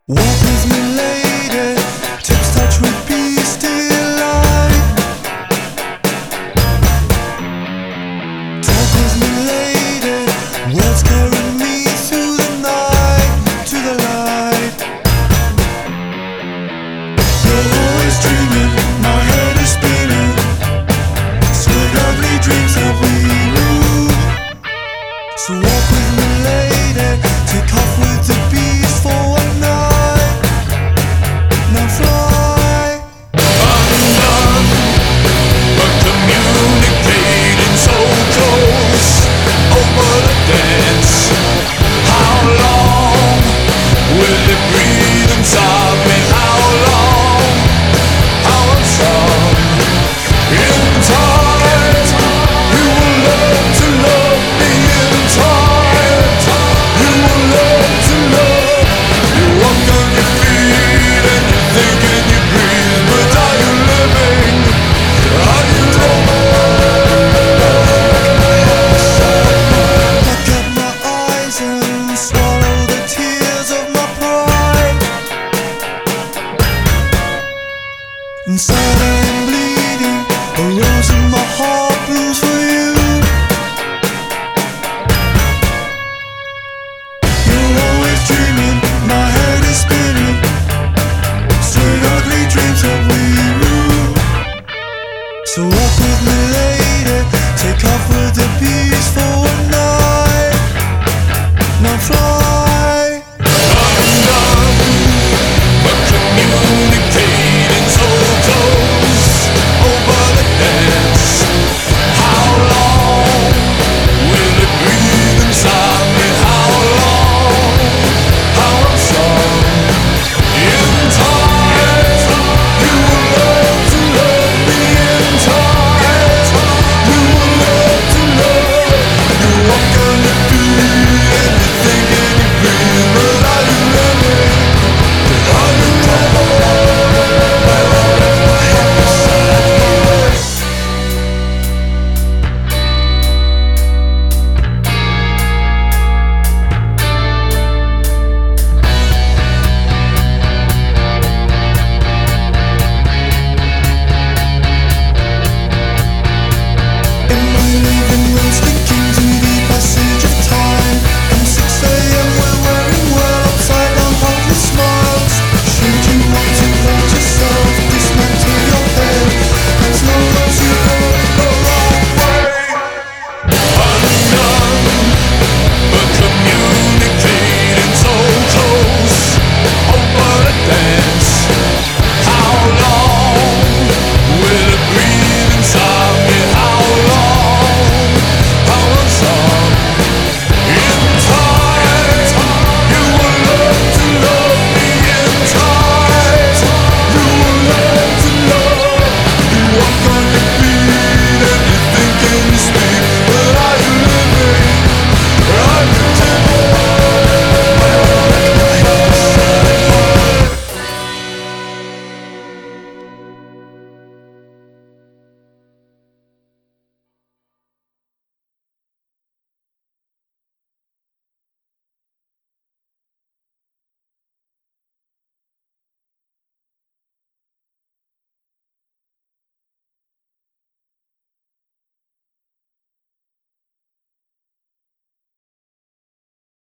Walk with me, lady, tips touch with peace delight. Talk with me, lady, words carry me through the night, to the light. You're always dreaming, my head is spinning. Sweet ugly dreams that we rule. So walk with me, lady, take off with the beast for one night. Now fly undone, but communicating so close over the dance. How long will it breathe inside me? How long? How strong? In time, you will learn to love me. In time, you will learn to love. You walk on your feet and you think and you breathe, but are you living? Are you Look at my eyes and swallow the tears of my pride. Inside I am bleeding, a rose in my heart.